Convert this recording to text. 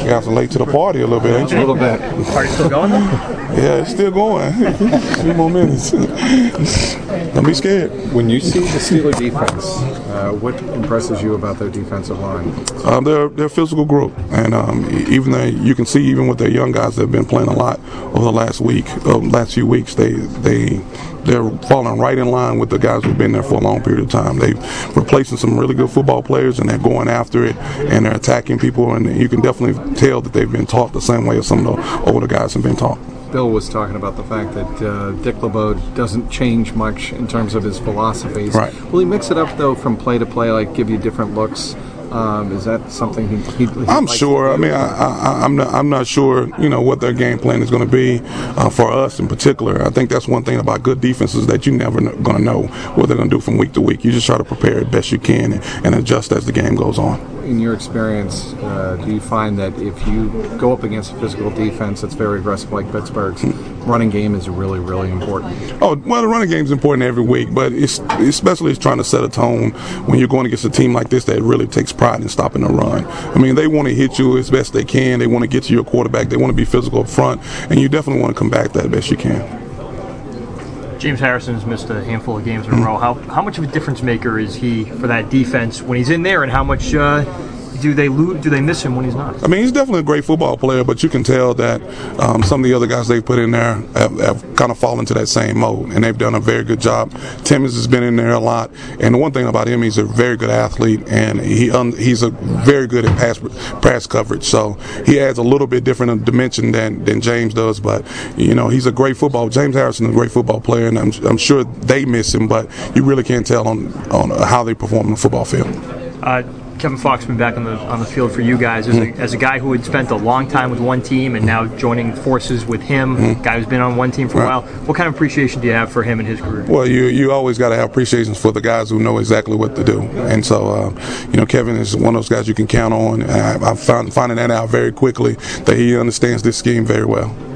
guys are late to the party a little bit, ain't you? A little bit. Party still going though? Yeah, it's still going. A few more minutes. Don't be scared. When you see the Steeler defense, what impresses you about their defensive line? They're a physical group, and even though you can see even with their young guys that have been playing a lot over the last few weeks, they're falling right in line with the guys who've been there for a long period of time. They've replacing some really good football players, and they're going after it, and they're attacking people, and you can definitely tell that they've been taught the same way as some of the older guys have been taught. Bill was talking about the fact that Dick LeBeau doesn't change much in terms of his philosophies. Right. Will he mix it up, though, from play to play, like give you different looks? Is that something he I'm sure. I mean, I'm not sure. What their game plan is going to be for us in particular. I think that's one thing about good defenses that you never going to know what they're going to do from week to week. You just try to prepare as best you can and adjust as the game goes on. In your experience, do you find that if you go up against a physical defense that's very aggressive like Pittsburgh's, running game is really, really important? Oh, well, the running game is important every week, but especially it's trying to set a tone when you're going against a team like this that really takes pride in stopping the run. I mean, they want to hit you as best they can. They want to get to your quarterback. They want to be physical up front, and you definitely want to combat that as best you can. James Harrison has missed a handful of games in a row. How much of a difference maker is he for that defense when he's in there, and how much do they miss him when he's not? I mean, he's definitely a great football player, but you can tell that some of the other guys they've put in there have kind of fallen into that same mode, and they've done a very good job. Timmons has been in there a lot, and the one thing about him, he's a very good athlete, and he's very good at pass coverage. So he adds a little bit different dimension than James does, but he's a great James Harrison is a great football player, and I'm sure they miss him, but you really can't tell on how they perform on the football field. Kevin Faulk's been back on the field for you guys as a guy who had spent a long time with one team and now joining forces with him, a guy who's been on one team for a while. What kind of appreciation do you have for him and his career? Well, you always got to have appreciation for the guys who know exactly what to do, and so Kevin is one of those guys you can count on. I'm finding that out very quickly that he understands this scheme very well.